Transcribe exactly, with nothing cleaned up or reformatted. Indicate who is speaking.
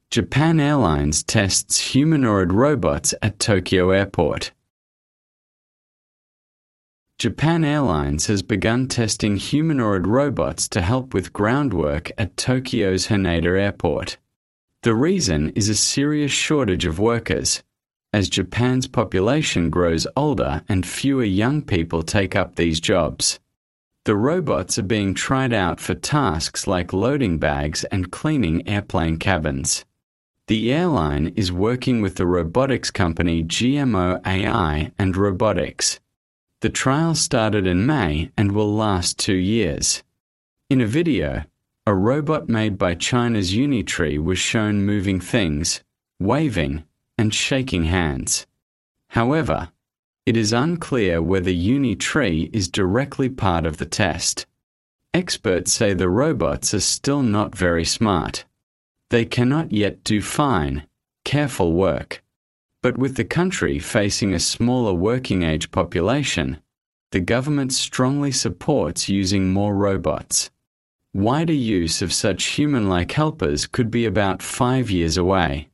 Speaker 1: Japan Airlines tests humanoid robots at Tokyo Airport. Japan Airlines has begun testing humanoid robots to help with groundwork at Tokyo's Haneda Airport. The reason is a serious shortage of workers, as Japan's population grows older and fewer young people take up these jobs. The robots are being tried out for tasks like loading bags and cleaning airplane cabins. The airline is working with the robotics company G M O A I and Robotics. The trial started in May and will last two years. In a video, a robot made by China's Unitree was shown moving things, waving, and shaking hands. However, it is unclear whether Unitree is directly part of the test. Experts say the robots are still not very smart. They cannot yet do fine, careful work. But with the country facing a smaller working-age population, the government strongly supports using more robots. Wider use of such human-like helpers could be about five years away.